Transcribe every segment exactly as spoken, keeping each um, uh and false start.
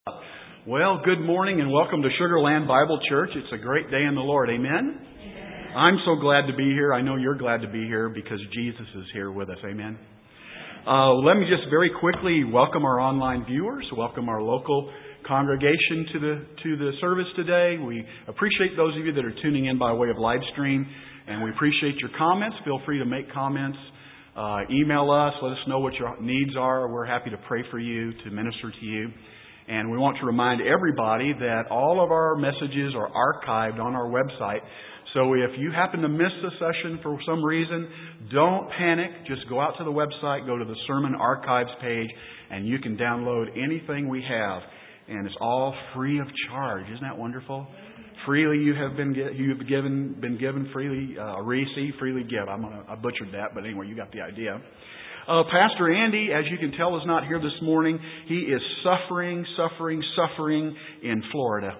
Well, good morning and welcome to Sugar Land Bible Church. It's a great day in the Lord. Amen? Amen? I'm so glad to be here. I know you're glad to be here because Jesus is here with us. Amen? Uh, let me just very quickly welcome our online viewers, welcome our local congregation to the to the service today. We appreciate those of you that are tuning in by way of live stream, and we appreciate your comments. Feel free to make comments. Uh, email us. Let us know what your needs are. We're happy to pray for you, to minister to you. And we want to remind everybody that all of our messages are archived on our website. So if you happen to miss the session for some reason, don't panic. Just go out to the website, go to the Sermon Archives page, and you can download anything we have. And it's all free of charge. Isn't that wonderful? Freely you have been you've given been given freely uh, receive freely give. I'm gonna I butchered that, but anyway, you got the idea. Uh, Pastor Andy, as you can tell, is not here this morning. He is suffering, suffering, suffering in Florida.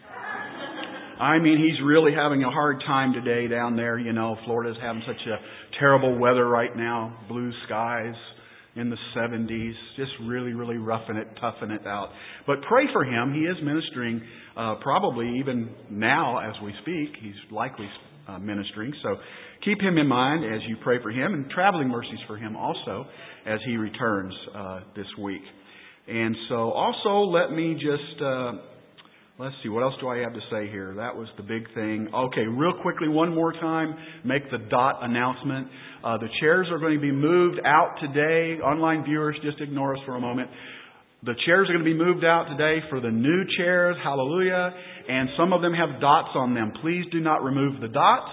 I mean, he's really having a hard time today down there. You know, Florida's having such a terrible weather right now. Blue skies in the seventies. Just really, really roughing it, toughing it out. But pray for him. He is ministering uh, probably even now as we speak. He's likely uh, ministering. So keep him in mind as you pray for him, and traveling mercies for him also as he returns uh, this week. And so also let me just, uh, let's see, what else do I have to say here? That was the big thing. Okay, real quickly, one more time, make the dot announcement. Uh, the chairs are going to be moved out today. Online viewers, just ignore us for a moment. The chairs are going to be moved out today for the new chairs. Hallelujah. And some of them have dots on them. Please do not remove the dots.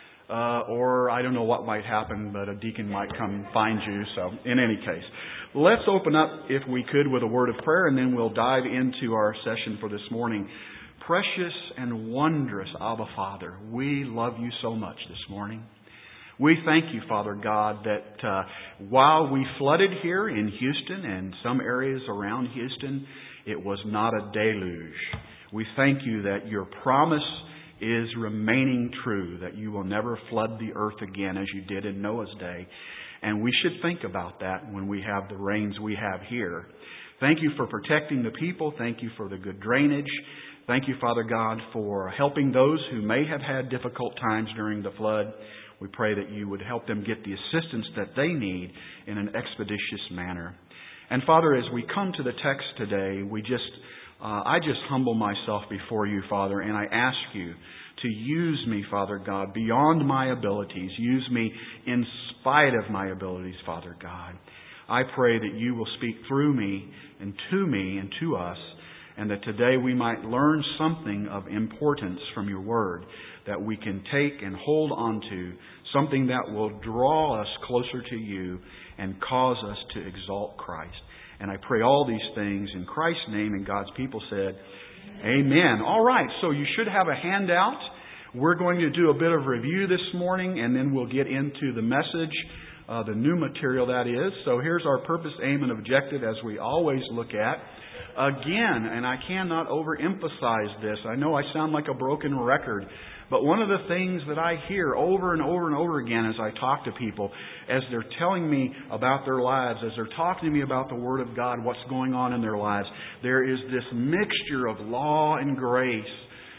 Uh, or I don't know what might happen, but a deacon might come find you. So in any case, let's open up, if we could, with a word of prayer, and then we'll dive into our session for this morning. Precious and wondrous Abba Father, we love you so much this morning. We thank you, Father God, that uh, while we flooded here in Houston and some areas around Houston, it was not a deluge. We thank you that your promise is remaining true, that you will never flood the earth again as you did in Noah's day. And we should think about that when we have the rains we have here. Thank you for protecting the people. Thank you for the good drainage. Thank you, Father God, for helping those who may have had difficult times during the flood. We pray that you would help them get the assistance that they need in an expeditious manner. And Father, as we come to the text today, we just Uh, I just humble myself before you, Father, and I ask you to use me, Father God, beyond my abilities. Use me in spite of my abilities, Father God. I pray that you will speak through me and to me and to us, and that today we might learn something of importance from your word that we can take and hold on to, something that will draw us closer to you and cause us to exalt Christ. And I pray all these things in Christ's name, and God's people said, Amen. All right, so you should have a handout. We're going to do a bit of review this morning, and then we'll get into the message, uh, the new material that is. So here's our purpose, aim, and objective, as we always look at. Again, and I cannot overemphasize this. I know I sound like a broken record, but one of the things that I hear over and over and over again as I talk to people, as they're telling me about their lives, as they're talking to me about the Word of God, what's going on in their lives, there is this mixture of law and grace,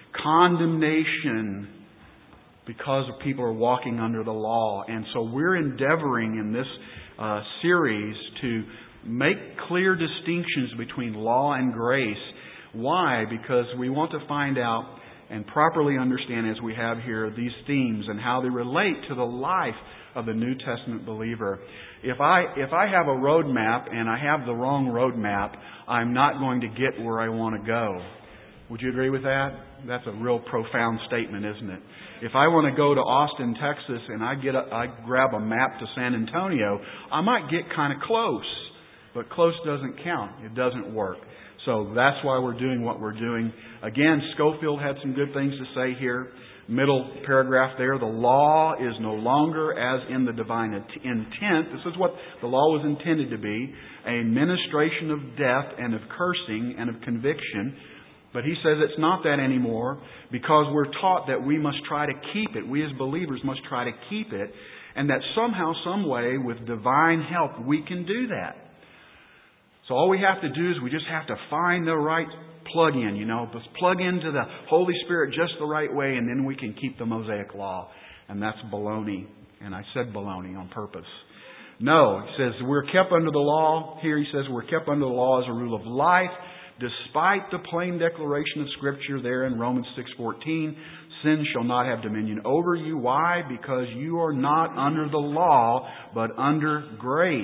condemnation, because of people are walking under the law. And so we're endeavoring in this uh, series to make clear distinctions between law and grace. Why? Because we want to find out and properly understand, as we have here, these themes and how they relate to the life of the New Testament believer. If I if I have a road map and I have the wrong road map, I'm not going to get where I want to go. Would you agree with that? That's a real profound statement, isn't it? If I want to go to Austin, Texas, and I get a, I grab a map to San Antonio, I might get kind of close, but close doesn't count. It doesn't work. So that's why we're doing what we're doing. Again, Schofield had some good things to say here. Middle paragraph there. The law is no longer, as in the divine intent, this is what the law was intended to be, a ministration of death and of cursing and of conviction. But he says it's not that anymore, because we're taught that we must try to keep it. We as believers must try to keep it. And that somehow, some way, with divine help, we can do that. So all we have to do is we just have to find the right plug-in, you know. Let's plug into the Holy Spirit just the right way, and then we can keep the Mosaic Law. And that's baloney. And I said baloney on purpose. No, he says we're kept under the law. Here he says we're kept under the law as a rule of life, despite the plain declaration of Scripture there in Romans six fourteen. Sin shall not have dominion over you. Why? Because you are not under the law, but under grace.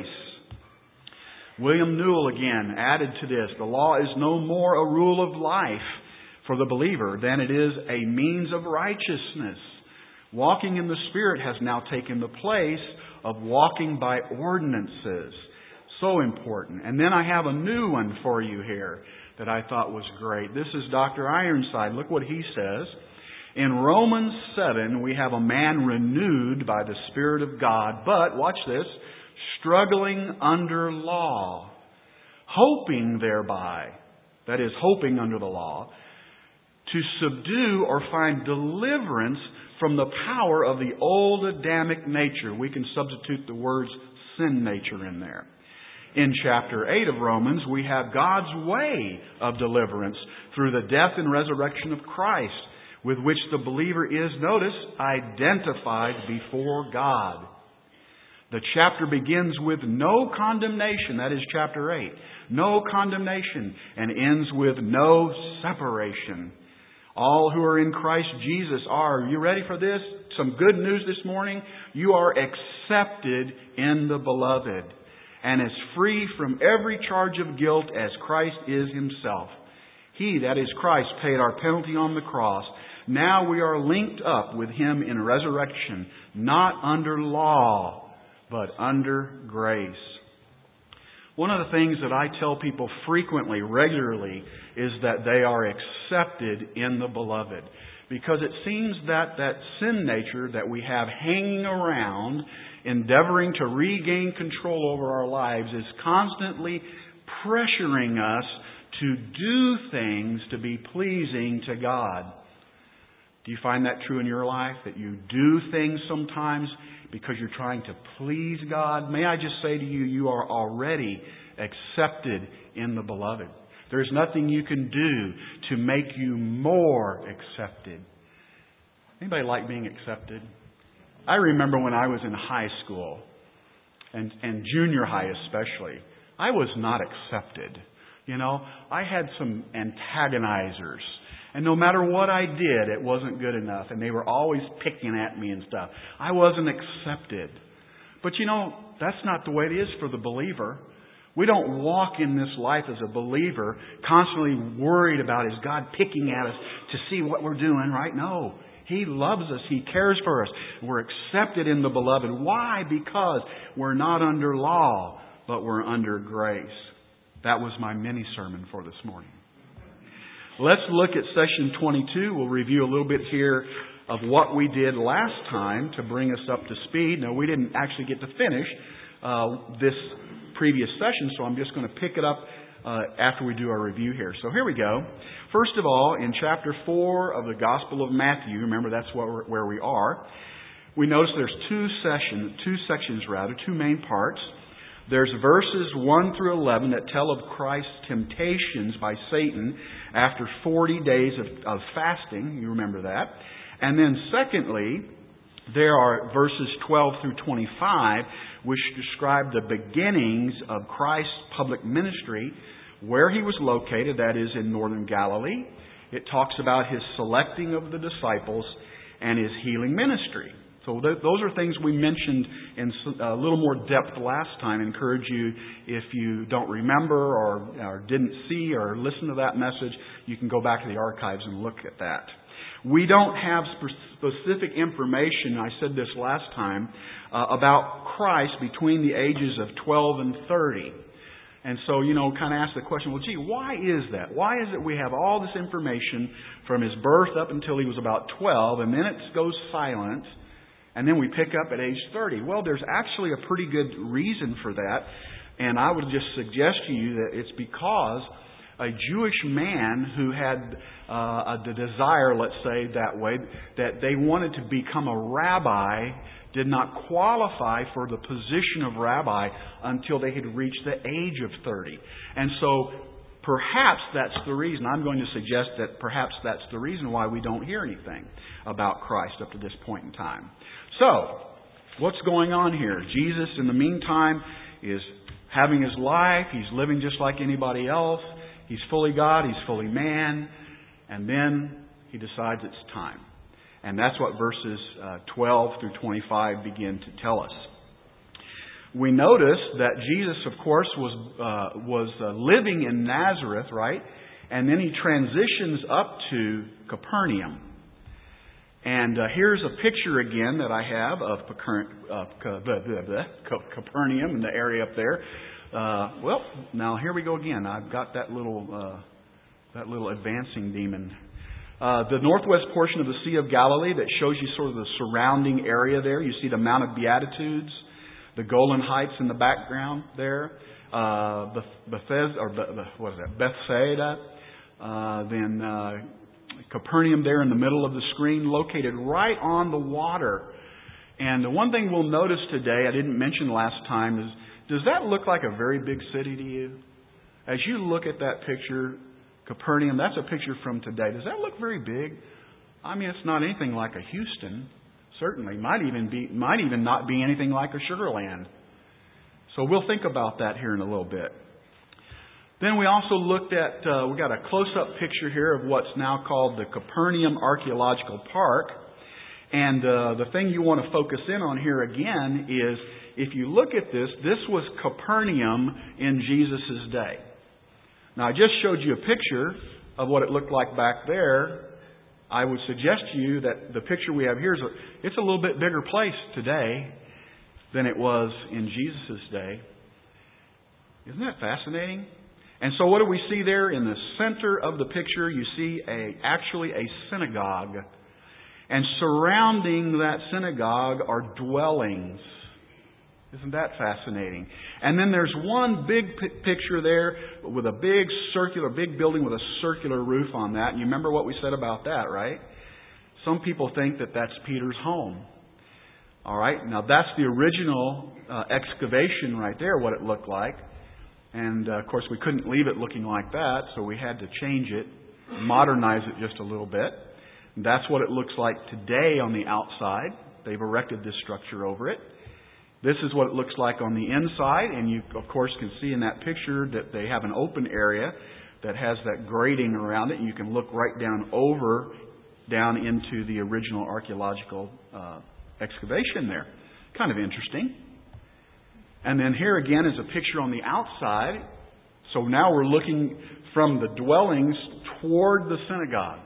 William Newell again added to this, the law is no more a rule of life for the believer than it is a means of righteousness. Walking in the Spirit has now taken the place of walking by ordinances. So important. And then I have a new one for you here that I thought was great. This is Doctor Ironside. Look what he says. In Romans seven, we have a man renewed by the Spirit of God, but, watch this, struggling under law, hoping thereby, that is, hoping under the law, to subdue or find deliverance from the power of the old Adamic nature. We can substitute the words sin nature in there. In chapter eight of Romans, we have God's way of deliverance through the death and resurrection of Christ, with which the believer is, notice, identified before God. The chapter begins with no condemnation. That is chapter eight. No condemnation. And ends with no separation. All who are in Christ Jesus are, you ready for this? Some good news this morning. You are accepted in the Beloved and as free from every charge of guilt as Christ is Himself. He, that is Christ, paid our penalty on the cross. Now we are linked up with Him in resurrection, not under law, but under grace. One of the things that I tell people frequently, regularly, is that they are accepted in the Beloved. Because it seems that that sin nature that we have hanging around, endeavoring to regain control over our lives, is constantly pressuring us to do things to be pleasing to God. Do you find that true in your life? That you do things sometimes because you're trying to please God? May I just say to you, you are already accepted in the Beloved. There's nothing you can do to make you more accepted. Anybody like being accepted? I remember when I was in high school, and, and junior high especially, I was not accepted. You know, I had some antagonizers. And no matter what I did, it wasn't good enough. And they were always picking at me and stuff. I wasn't accepted. But you know, that's not the way it is for the believer. We don't walk in this life as a believer constantly worried about, is God picking at us to see what we're doing, right? No. He loves us. He cares for us. We're accepted in the Beloved. Why? Because we're not under law, but we're under grace. That was my mini sermon for this morning. Let's look at session twenty-two. We'll review a little bit here of what we did last time to bring us up to speed. Now, we didn't actually get to finish uh, this previous session, so I'm just going to pick it up uh, after we do our review here. So here we go. First of all, in chapter four of the Gospel of Matthew, remember that's where, we're, where we are, we notice there's two sessions, two sections rather, two main parts. There's verses one through eleven that tell of Christ's temptations by Satan after forty days of, of fasting. You remember that. And then secondly, there are verses twelve through twenty-five, which describe the beginnings of Christ's public ministry, where He was located, that is in northern Galilee. It talks about His selecting of the disciples and His healing ministry. So th- those are things we mentioned in a little more depth last time. I encourage you, if you don't remember or, or didn't see or listen to that message, you can go back to the archives and look at that. We don't have spe- specific information, I said this last time, uh, about Christ between the ages of twelve and thirty. And so, you know, kind of ask the question, well, gee, why is that? Why is it we have all this information from His birth up until He was about twelve, and then it goes silent, and then we pick up at age thirty? Well, there's actually a pretty good reason for that. And I would just suggest to you that it's because a Jewish man who had uh, the desire, let's say that way, that they wanted to become a rabbi did not qualify for the position of rabbi until they had reached the age of thirty. And so perhaps that's the reason. I'm going to suggest that perhaps that's the reason why we don't hear anything about Christ up to this point in time. So, what's going on here? Jesus, in the meantime, is having his life. He's living just like anybody else. He's fully God. He's fully man. And then he decides it's time. And that's what verses uh, twelve through twenty-five begin to tell us. We notice that Jesus, of course, was uh, was uh, living in Nazareth, right? And then he transitions up to Capernaum. And uh, here's a picture again that I have of Capernaum in the area up there. Uh, well, now here we go again. I've got that little uh, that little advancing demon. Uh, the northwest portion of the Sea of Galilee that shows you sort of the surrounding area there. You see the Mount of Beatitudes, the Golan Heights in the background there. Uh, Bethesda, or what is that? Bethsaida. Uh, then uh, Capernaum there in the middle of the screen, located right on the water. And the one thing we'll notice today, I didn't mention last time, is does that look like a very big city to you? As you look at that picture, Capernaum, that's a picture from today. Does that look very big? I mean, it's not anything like a Houston. Certainly, might even be, might even not be anything like a Sugar Land. So we'll think about that here in a little bit. Then we also looked at, uh, we got a close-up picture here of what's now called the Capernaum Archaeological Park. And uh, the thing you want to focus in on here again is, if you look at this, this was Capernaum in Jesus' day. Now, I just showed you a picture of what it looked like back there. I would suggest to you that the picture we have here is a, it's a little bit bigger place today than it was in Jesus' day. Isn't that fascinating? And so what do we see there in the center of the picture? You see a actually a synagogue. And surrounding that synagogue are dwellings. Isn't that fascinating? And then there's one big p- picture there with a big circular, big building with a circular roof on that. And you remember what we said about that, right? Some people think that that's Peter's home. All right. Now that's the original uh, excavation right there, what it looked like. And uh, of course we couldn't leave it looking like that, so we had to change it, modernize it just a little bit. And that's what it looks like today on the outside. They've erected this structure over it. This is what it looks like on the inside, and you, of course, can see in that picture that they have an open area that has that grating around it, and you can look right down over, down into the original archaeological uh, excavation there. Kind of interesting. And then here again is a picture on the outside. So now we're looking from the dwellings toward the synagogue.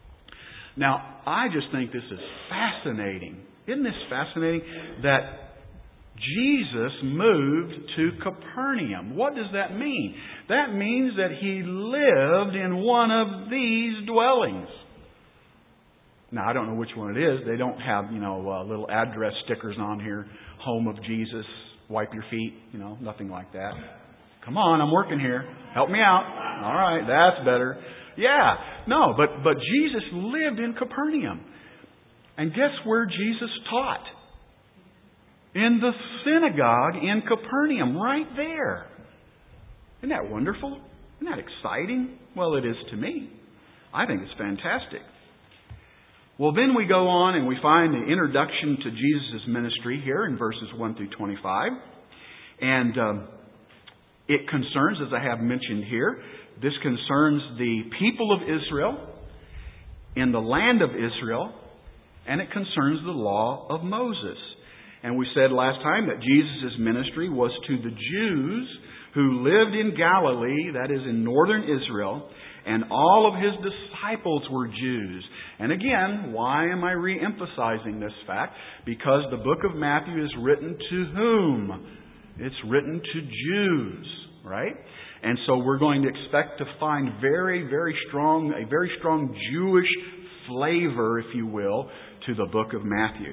Now, I just think this is fascinating. Isn't this fascinating that Jesus moved to Capernaum? What does that mean? That means that he lived in one of these dwellings. Now, I don't know which one it is. They don't have, you know, uh, little address stickers on here. Home of Jesus, wipe your feet, you know, nothing like that. Come on, I'm working here. Help me out. All right, that's better. Yeah, no, but, but Jesus lived in Capernaum. And guess where Jesus taught? In the synagogue in Capernaum, right there. Isn't that wonderful? Isn't that exciting? Well, it is to me. I think it's fantastic. Well, then we go on and we find the introduction to Jesus' ministry here in verses one through twenty-five. And um, it concerns, as I have mentioned here, this concerns the people of Israel in the land of Israel, and it concerns the law of Moses. And we said last time that Jesus' ministry was to the Jews who lived in Galilee, that is in northern Israel, and all of his disciples were Jews. And again, why am I re-emphasizing this fact? Because the book of Matthew is written to whom? It's written to Jews, right? And so we're going to expect to find very, very strong, a very strong Jewish flavor, if you will, to the book of Matthew.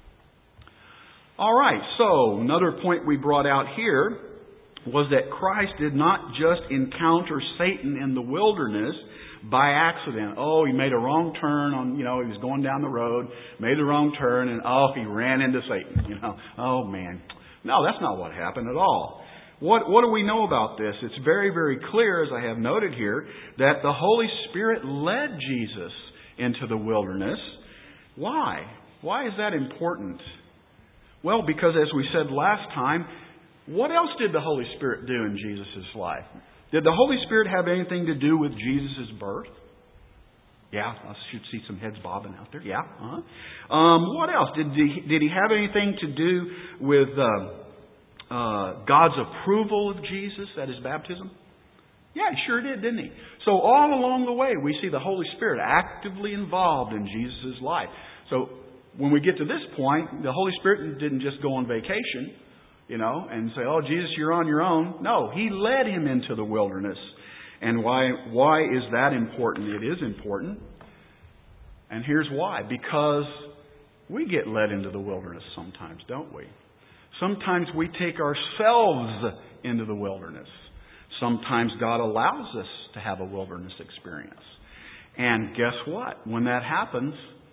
All right, so another point we brought out here was that Christ did not just encounter Satan in the wilderness, by accident. Oh, he made a wrong turn on, you know, he was going down the road, made the wrong turn, and oh, he ran into Satan, you know. Oh, man. No, that's not what happened at all. What, what do we know about this? It's very, very clear, as I have noted here, that the Holy Spirit led Jesus into the wilderness. Why? Why is that important? Well, because as we said last time, what else did the Holy Spirit do in Jesus' life? Did the Holy Spirit have anything to do with Jesus' birth? Yeah, I should see some heads bobbing out there. Yeah. Uh-huh. Um, what else? Did he, did he have anything to do with uh, uh, God's approval of Jesus at His baptism? Yeah, he sure did, didn't he? So all along the way, we see the Holy Spirit actively involved in Jesus' life. So when we get to this point, the Holy Spirit didn't just go on vacation, you know, and say, oh, Jesus, you're on your own. No, He led him into the wilderness. And why, why is that important? It is important. And here's why. Because we get led into the wilderness sometimes, don't we? Sometimes we take ourselves into the wilderness. Sometimes God allows us to have a wilderness experience. And guess what? When that happens,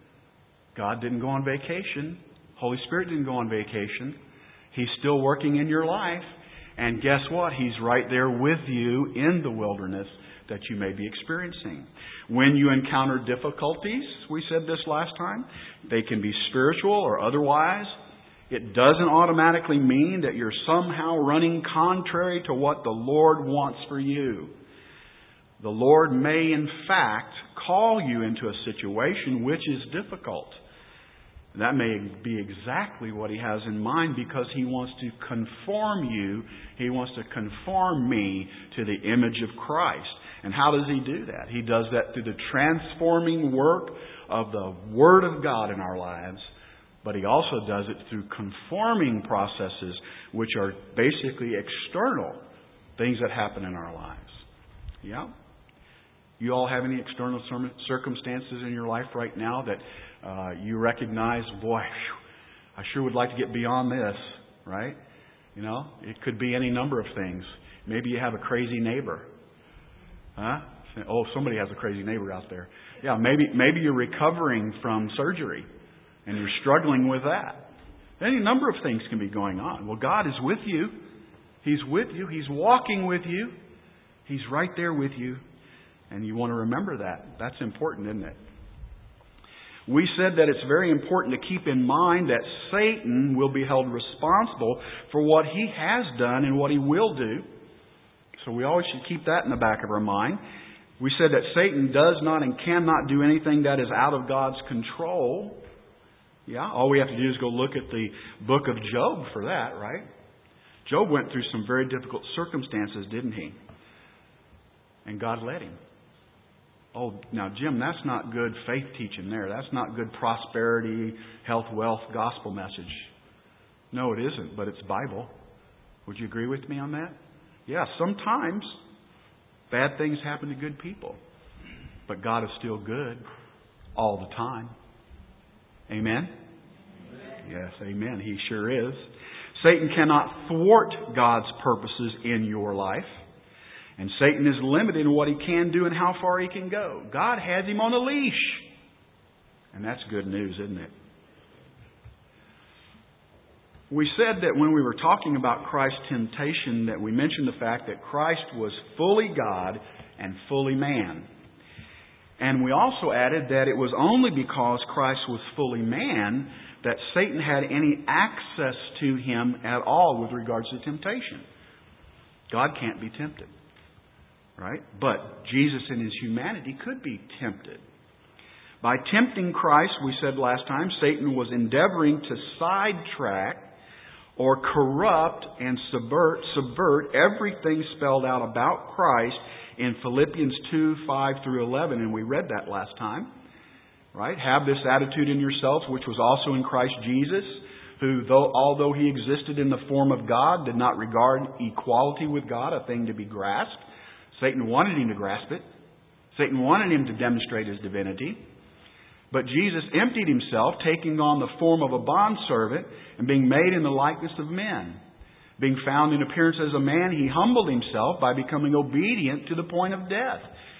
God didn't go on vacation. Holy Spirit didn't go on vacation. He's still working in your life. And guess what? He's right there with you in the wilderness that you may be experiencing. When you encounter difficulties, we said this last time, they can be spiritual or otherwise. It doesn't automatically mean that you're somehow running contrary to what the Lord wants for you. The Lord may, in fact, call you into a situation which is difficult. That may be exactly what He has in mind because He wants to conform you, He wants to conform me to the image of Christ. And how does He do that? He does that through the transforming work of the Word of God in our lives. But He also does it through conforming processes which are basically external things that happen in our lives. Yeah? You all have any external circumstances in your life right now that uh, you recognize, boy, whew, I sure would like to get beyond this, right? You know, it could be any number of things. Maybe you have a crazy neighbor. Huh? Oh, somebody has a crazy neighbor out there. Yeah, maybe maybe you're recovering from surgery and you're struggling with that. Any number of things can be going on. Well, God is with you. He's with you. He's walking with you. He's right there with you. And you want to remember that. That's important, isn't it? We said that it's very important to keep in mind that Satan will be held responsible for what he has done and what he will do. So we always should keep that in the back of our mind. We said that Satan does not and cannot do anything that is out of God's control. Yeah, all we have to do is go look at the book of Job for that, right? Job went through some very difficult circumstances, didn't he? And God led him. Oh, now, Jim, that's not good faith teaching there. That's not good prosperity, health, wealth, gospel message. No, it isn't, but it's Bible. Would you agree with me on that? Yeah, sometimes bad things happen to good people. But God is still good all the time. Amen? Yes, amen. He sure is. Satan cannot thwart God's purposes in your life. And Satan is limited in what he can do and how far he can go. God has him on a leash. And that's good news, isn't it? We said that when we were talking about Christ's temptation, that we mentioned the fact that Christ was fully God and fully man. And we also added that it was only because Christ was fully man that Satan had any access to him at all with regards to temptation. God can't be tempted. Right? But Jesus in His humanity could be tempted. By tempting Christ, we said last time, Satan was endeavoring to sidetrack or corrupt and subvert, subvert everything spelled out about Christ in Philippians two, five through eleven. And we read that last time. Right? Have this attitude in yourselves, which was also in Christ Jesus, who, though although He existed in the form of God, did not regard equality with God a thing to be grasped. Satan wanted him to grasp it. Satan wanted him to demonstrate his divinity. But Jesus emptied Himself, taking on the form of a bondservant and being made in the likeness of men. Being found in appearance as a man, He humbled Himself by becoming obedient to the point of death,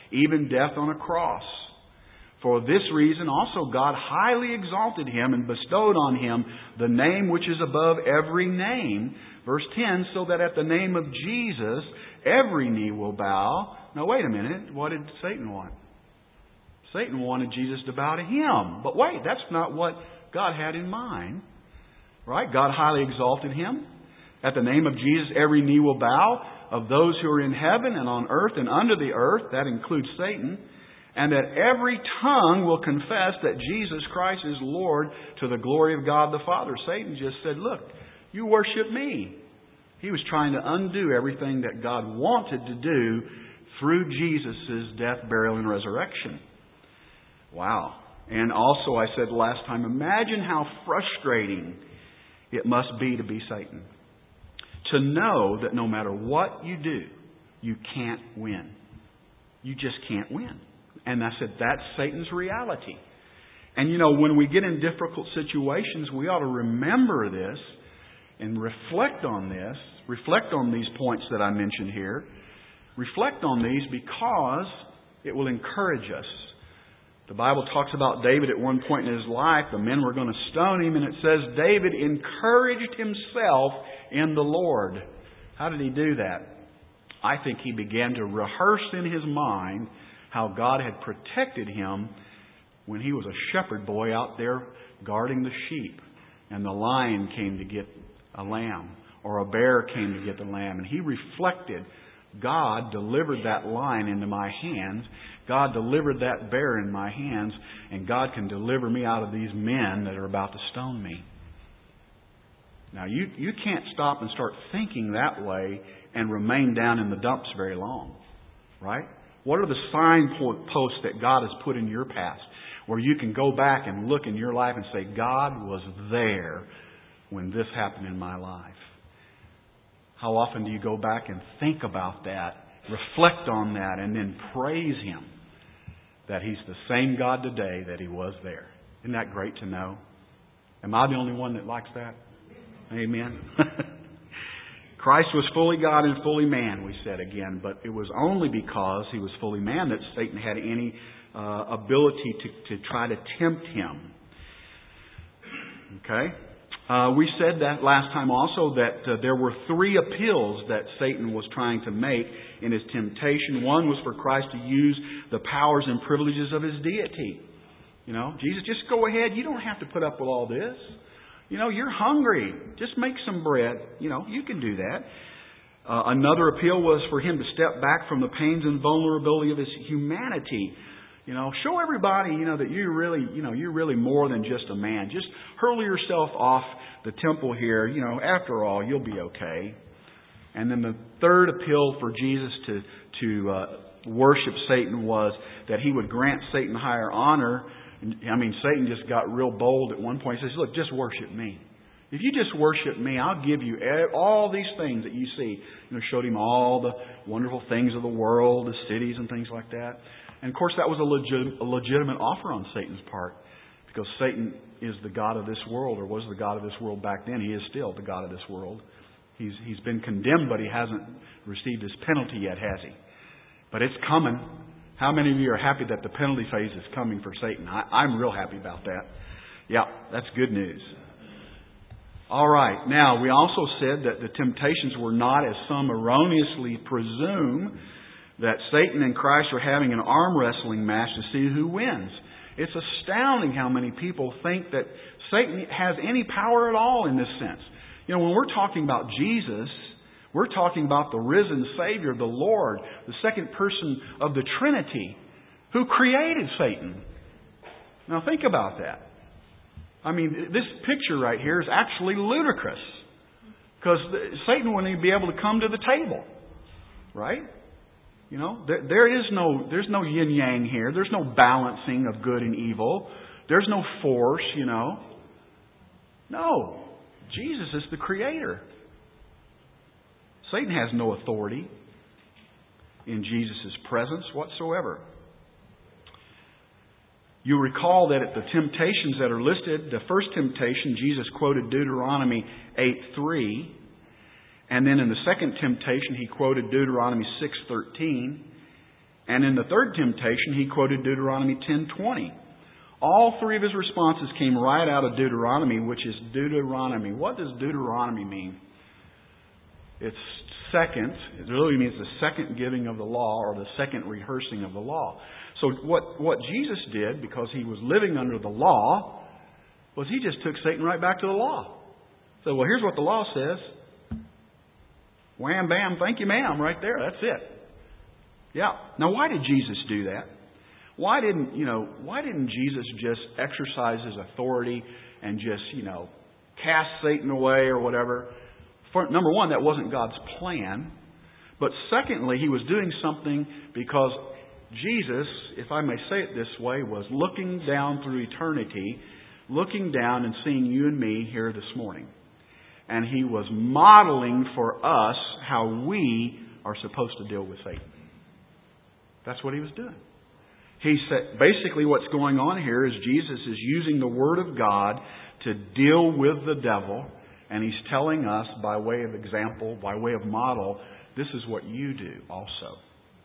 even death on a cross. For this reason also God highly exalted Him and bestowed on Him the name which is above every name. Verse ten, so that at the name of Jesus every knee will bow. Now wait a minute, what did Satan want? Satan wanted Jesus to bow to him. But wait, that's not what God had in mind. Right? God highly exalted Him. At the name of Jesus every knee will bow, of those who are in heaven and on earth and under the earth, that includes Satan, and that every tongue will confess that Jesus Christ is Lord to the glory of God the Father. Satan just said, look, you worship me. He was trying to undo everything that God wanted to do through Jesus' death, burial, and resurrection. Wow. And also, I said last time, imagine how frustrating it must be to be Satan. To know that no matter what you do, you can't win. You just can't win. And I said, that's Satan's reality. And you know, when we get in difficult situations, we ought to remember this and reflect on this. Reflect on these points that I mentioned here. Reflect on these because it will encourage us. The Bible talks about David at one point in his life. The men were going to stone him, and it says David encouraged himself in the Lord. How did he do that? I think he began to rehearse in his mind how God had protected him when he was a shepherd boy out there guarding the sheep, and the lion came to get a lamb, or a bear came to get the lamb. And he reflected, God delivered that lion into my hands. God delivered that bear in my hands, and God can deliver me out of these men that are about to stone me. Now, you, you can't stop and start thinking that way and remain down in the dumps very long. Right? What are the signposts that God has put in your past where you can go back and look in your life and say, God was there when this happened in my life? How often do you go back and think about that, reflect on that, and then praise Him that He's the same God today that He was there? Isn't that great to know? Am I the only one that likes that? Amen. Christ was fully God and fully man, we said again, but it was only because He was fully man that Satan had any uh, ability to, to try to tempt Him. Okay? Uh, we said that last time also that uh, there were three appeals that Satan was trying to make in his temptation. One was for Christ to use the powers and privileges of His deity. You know, Jesus, just go ahead. You don't have to put up with all this. You know, you're hungry. Just make some bread. You know, you can do that. Uh, another appeal was for Him to step back from the pains and vulnerability of His humanity. You know, show everybody, you know, that you're really, you know, you're really more than just a man. Just hurl yourself off the temple here. You know, after all, you'll be okay. And then the third appeal for Jesus to to uh, worship Satan was that He would grant Satan higher honor. I mean, Satan just got real bold at one point. He says, look, just worship me. If you just worship me, I'll give you all these things that you see. You know, showed him all the wonderful things of the world, the cities and things like that. And of course, that was a, legit, a legitimate offer on Satan's part, because Satan is the god of this world, or was the god of this world back then. He is still the god of this world. He's he's been condemned, but he hasn't received his penalty yet, has he? But it's coming. How many of you are happy that the penalty phase is coming for Satan? I, I'm real happy about that. Yeah, that's good news. All right. Now, we also said that the temptations were not, as some erroneously presume, that Satan and Christ are having an arm wrestling match to see who wins. It's astounding how many people think that Satan has any power at all in this sense. You know, when we're talking about Jesus, we're talking about the risen Savior, the Lord, the second person of the Trinity, who created Satan. Now think about that. I mean, this picture right here is actually ludicrous, because Satan wouldn't even be able to come to the table, right? You know, there, there is no, there's no yin yang here. There's no balancing of good and evil. There's no force, you know. No, Jesus is the Creator. Satan has no authority in Jesus' presence whatsoever. You recall that at the temptations that are listed, the first temptation, Jesus quoted Deuteronomy eight three. And then in the second temptation, He quoted Deuteronomy six thirteen. And in the third temptation, he quoted Deuteronomy ten twenty. All three of his responses came right out of Deuteronomy, which is Deuteronomy. What does Deuteronomy mean? It's second. It really means the second giving of the law, or the second rehearsing of the law. So what, what Jesus did, because he was living under the law, was he just took Satan right back to the law. So, well, here's what the law says. Wham, bam, thank you, ma'am, right there. That's it. Yeah. Now, why did Jesus do that? Why didn't, you know, why didn't Jesus just exercise his authority and just, you know, cast Satan away or whatever? For, number one, that wasn't God's plan. But secondly, he was doing something because Jesus, if I may say it this way, was looking down through eternity, looking down and seeing you and me here this morning. And he was modeling for us how we are supposed to deal with Satan. That's what he was doing. He said, basically what's going on here is Jesus is using the Word of God to deal with the devil. And he's telling us by way of example, by way of model, this is what you do also.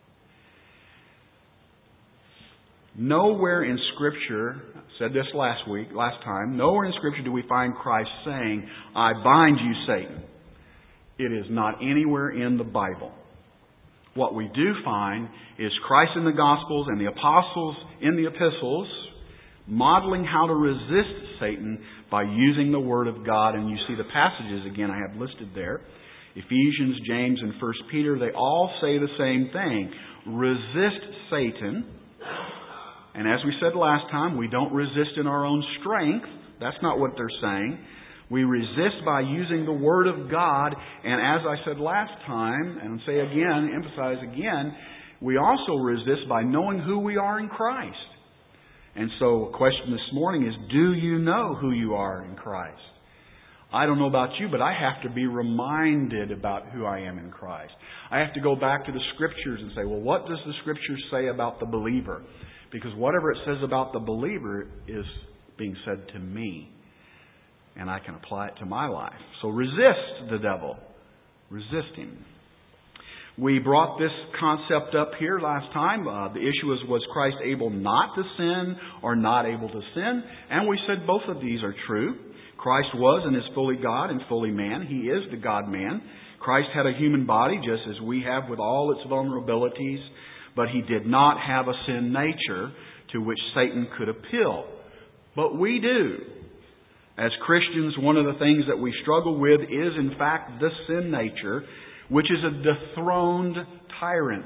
Nowhere in Scripture, I said this last week, last time, nowhere in Scripture do we find Christ saying, I bind you, Satan. It is not anywhere in the Bible. What we do find is Christ in the Gospels and the apostles in the epistles modeling how to resist Satan by using the Word of God. And you see the passages again I have listed there. Ephesians, James, and First Peter, they all say the same thing. Resist Satan. And as we said last time, we don't resist in our own strength. That's not what they're saying. We resist by using the Word of God. And as I said last time, and say again, emphasize again, we also resist by knowing who we are in Christ. And so the question this morning is, do you know who you are in Christ? I don't know about you, but I have to be reminded about who I am in Christ. I have to go back to the Scriptures and say, well, what does the Scriptures say about the believer? Because whatever it says about the believer is being said to me. And I can apply it to my life. So resist the devil. Resist him. We brought this concept up here last time. Uh, the issue was, was Christ able not to sin or not able to sin? And we said both of these are true. Christ was and is fully God and fully man. He is the God-man. Christ had a human body just as we have with all its vulnerabilities. But He did not have a sin nature to which Satan could appeal. But we do. As Christians, one of the things that we struggle with is, in fact, the sin nature, which is a dethroned tyrant.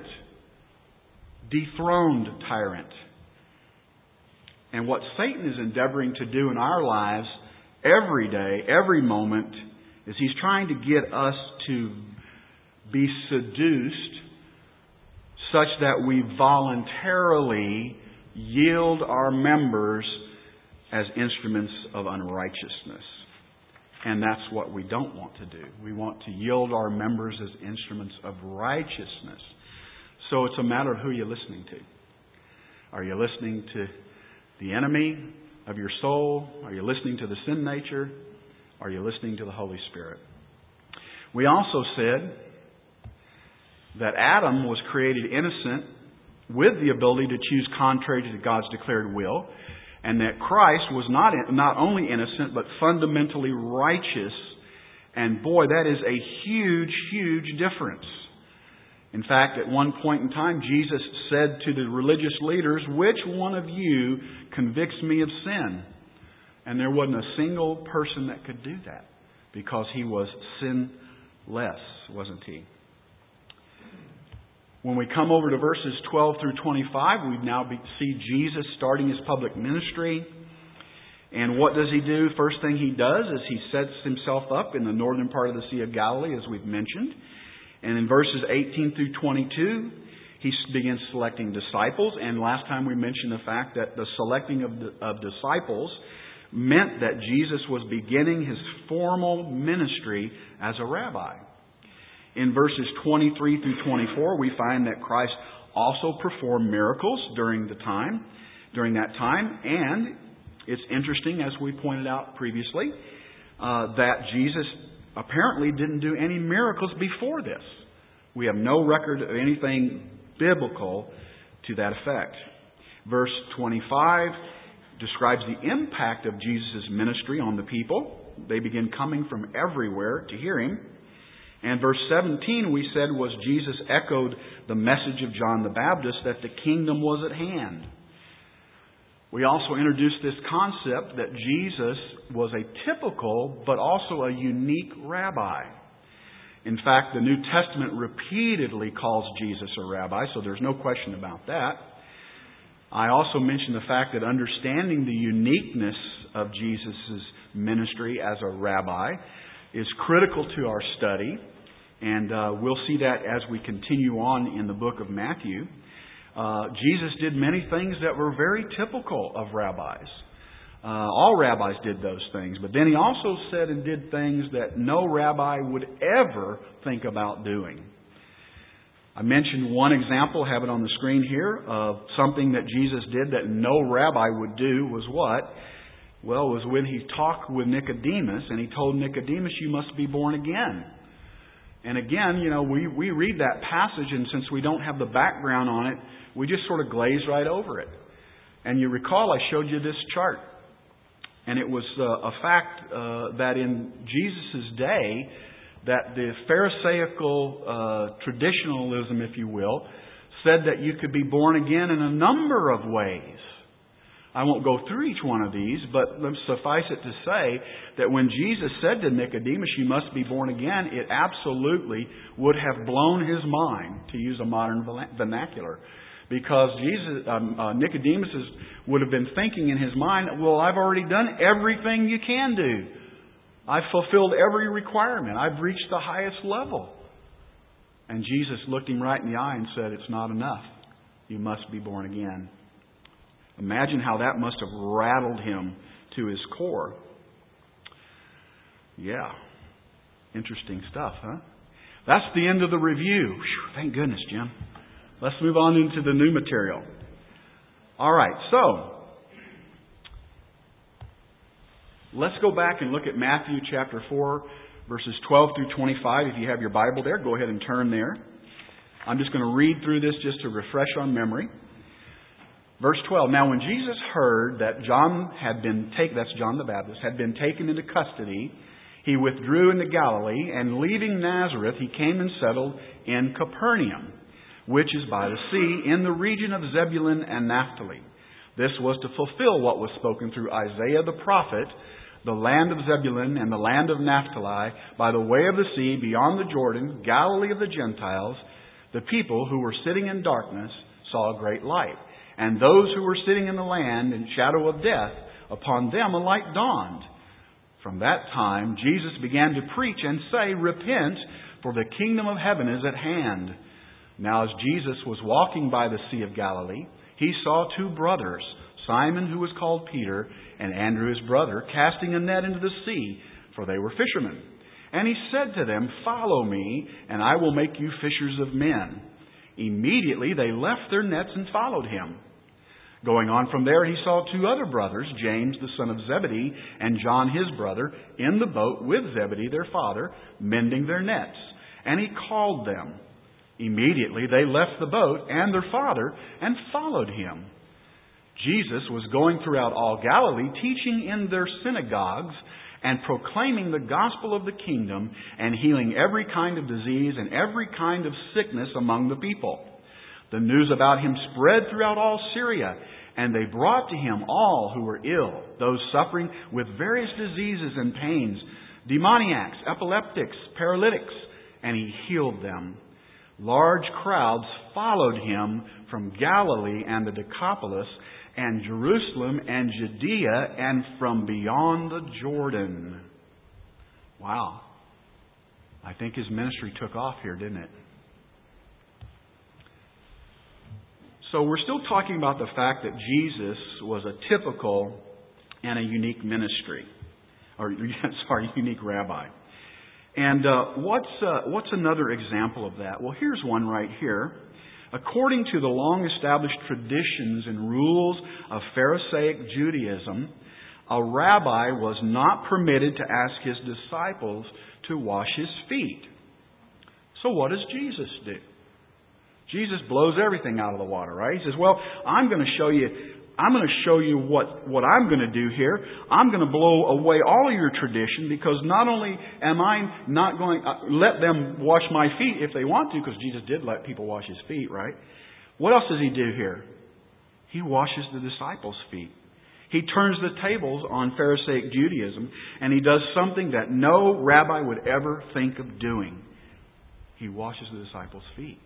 Dethroned tyrant. And what Satan is endeavoring to do in our lives every day, every moment, is he's trying to get us to be seduced such that we voluntarily yield our members as instruments of unrighteousness. And that's what we don't want to do. We want to yield our members as instruments of righteousness. So it's a matter of who you're listening to. Are you listening to the enemy of your soul? Are you listening to the sin nature? Are you listening to the Holy Spirit? We also said that Adam was created innocent with the ability to choose contrary to God's declared will, and that Christ was not not only innocent, but fundamentally righteous. And boy, that is a huge, huge difference. In fact, at one point in time, Jesus said to the religious leaders, which one of you convicts me of sin? And there wasn't a single person that could do that, because He was sinless, wasn't He? When we come over to verses twelve through twenty-five, we now see Jesus starting His public ministry. And what does He do? First thing He does is He sets Himself up in the northern part of the Sea of Galilee, as we've mentioned. And in verses eighteen through twenty-two, He begins selecting disciples. And last time we mentioned the fact that the selecting of, of disciples meant that Jesus was beginning His formal ministry as a rabbi. In verses twenty-three through twenty-four, we find that Christ also performed miracles during the time, during that time. And it's interesting, as we pointed out previously, uh, that Jesus apparently didn't do any miracles before this. We have no record of anything biblical to that effect. Verse twenty-five describes the impact of Jesus' ministry on the people. They begin coming from everywhere to hear Him. And verse seventeen, we said, was Jesus echoed the message of John the Baptist that the kingdom was at hand. We also introduced this concept that Jesus was a typical but also a unique rabbi. In fact, the New Testament repeatedly calls Jesus a rabbi, so there's no question about that. I also mentioned the fact that understanding the uniqueness of Jesus' ministry as a rabbi is critical to our study, and uh, we'll see that as we continue on in the book of Matthew. Uh, Jesus did many things that were very typical of rabbis. Uh, all rabbis did those things, but then He also said and did things that no rabbi would ever think about doing. I mentioned one example, have it on the screen here, of something that Jesus did that no rabbi would do was what? Well, it was when He talked with Nicodemus and He told Nicodemus, you must be born again. And again, you know, we, we read that passage, and since we don't have the background on it, we just sort of glaze right over it. And you recall I showed you this chart. And it was uh, a fact uh, that in Jesus' day, that the Pharisaical uh, traditionalism, if you will, said that you could be born again in a number of ways. I won't go through each one of these, but let's suffice it to say that when Jesus said to Nicodemus, you must be born again, it absolutely would have blown his mind, to use a modern vernacular. Because Jesus, um, uh, Nicodemus would have been thinking in his mind, well, I've already done everything you can do. I've fulfilled every requirement. I've reached the highest level. And Jesus looked him right in the eye and said, it's not enough. You must be born again. Imagine how that must have rattled him to his core. Yeah. Interesting stuff, huh? That's the end of the review. Whew, thank goodness, Jim. Let's move on into the new material. All right, so let's go back and look at Matthew chapter four, verses twelve through twenty-five. If you have your Bible there, go ahead and turn there. I'm just going to read through this just to refresh on memory. Verse twelve, now when Jesus heard that John had been taken, that's John the Baptist, had been taken into custody, He withdrew into Galilee, and leaving Nazareth, He came and settled in Capernaum, which is by the sea, in the region of Zebulun and Naphtali. This was to fulfill what was spoken through Isaiah the prophet, the land of Zebulun and the land of Naphtali, by the way of the sea, beyond the Jordan, Galilee of the Gentiles. The people who were sitting in darkness saw a great light. And those who were sitting in the land in shadow of death, upon them a light dawned. From that time, Jesus began to preach and say, repent, for the kingdom of heaven is at hand. Now as Jesus was walking by the Sea of Galilee, He saw two brothers, Simon, who was called Peter, and Andrew his brother, casting a net into the sea, for they were fishermen. And He said to them, follow me, and I will make you fishers of men. Immediately they left their nets and followed Him. Going on from there, He saw two other brothers, James the son of Zebedee, and John his brother, in the boat with Zebedee their father, mending their nets. And He called them. Immediately they left the boat and their father and followed Him. Jesus was going throughout all Galilee, teaching in their synagogues and proclaiming the gospel of the kingdom and healing every kind of disease and every kind of sickness among the people. The news about Him spread throughout all Syria, and they brought to Him all who were ill, those suffering with various diseases and pains, demoniacs, epileptics, paralytics, and He healed them. Large crowds followed Him from Galilee and the Decapolis, and Jerusalem and Judea, and from beyond the Jordan. Wow. I think His ministry took off here, didn't it? So we're still talking about the fact that Jesus was a typical and a unique ministry. Or, sorry, unique rabbi. And uh, what's uh, what's another example of that? Well, here's one right here. According to the long-established traditions and rules of Pharisaic Judaism, a rabbi was not permitted to ask his disciples to wash his feet. So what does Jesus do? Jesus blows everything out of the water, right? He says, well, I'm going to show you, I'm going to show you what, what I'm going to do here. I'm going to blow away all of your tradition, because not only am I not going to uh, let them wash my feet if they want to, because Jesus did let people wash His feet, right? What else does He do here? He washes the disciples' feet. He turns the tables on Pharisaic Judaism, and He does something that no rabbi would ever think of doing. He washes the disciples' feet.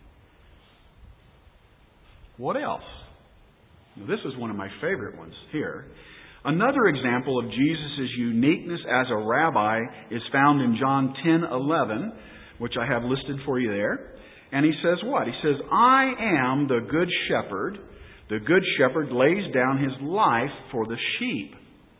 What else? Now, this is one of my favorite ones here. Another example of Jesus' uniqueness as a rabbi is found in John ten eleven, which I have listed for you there. And He says what? He says, I am the good shepherd. The good shepherd lays down his life for the sheep.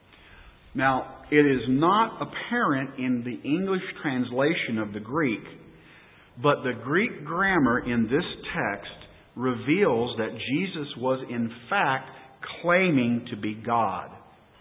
Now, it is not apparent in the English translation of the Greek, but the Greek grammar in this text reveals that Jesus was in fact claiming to be God.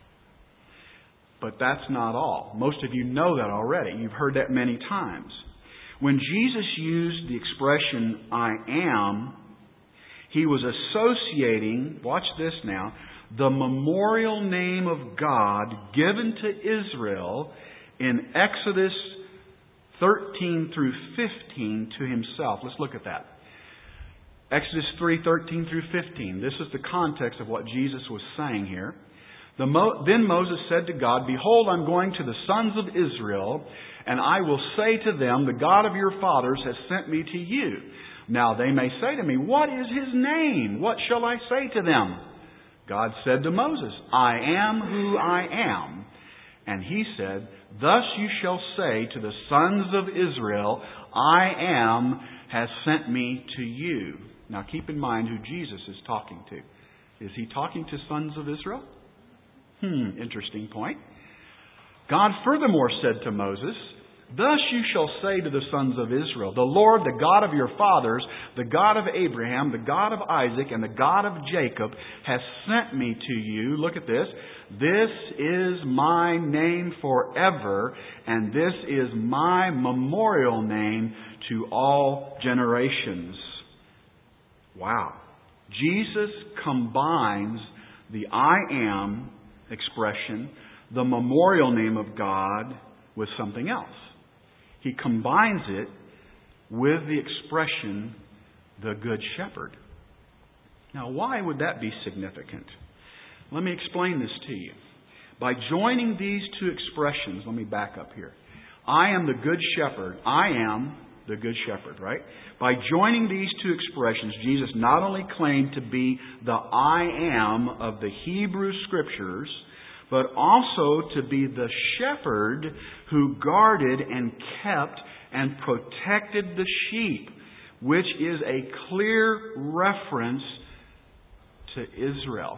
But that's not all. Most of you know that already. You've heard that many times. When Jesus used the expression, I am, He was associating, watch this now, the memorial name of God given to Israel in Exodus thirteen through fifteen to Himself. Let's look at that. Exodus three, thirteen through fifteen. This is the context of what Jesus was saying here. The Mo- then Moses said to God, Behold, I'm going to the sons of Israel, and I will say to them, The God of your fathers has sent me to you. Now they may say to me, What is His name? What shall I say to them? God said to Moses, I am who I am. And He said, Thus you shall say to the sons of Israel, I am has sent me to you. Now keep in mind who Jesus is talking to. Is He talking to sons of Israel? Hmm, interesting point. God furthermore said to Moses, Thus you shall say to the sons of Israel, The Lord, the God of your fathers, the God of Abraham, the God of Isaac, and the God of Jacob, has sent me to you. Look at this. This is my name forever, and this is my memorial name to all generations. Wow. Jesus combines the I am expression, the memorial name of God, with something else. He combines it with the expression, the Good Shepherd. Now, why would that be significant? Let me explain this to you. By joining these two expressions, let me back up here. I am the Good Shepherd. I am the Good Shepherd, right? By joining these two expressions, Jesus not only claimed to be the I am of the Hebrew Scriptures, but also to be the shepherd who guarded and kept and protected the sheep, which is a clear reference to Israel.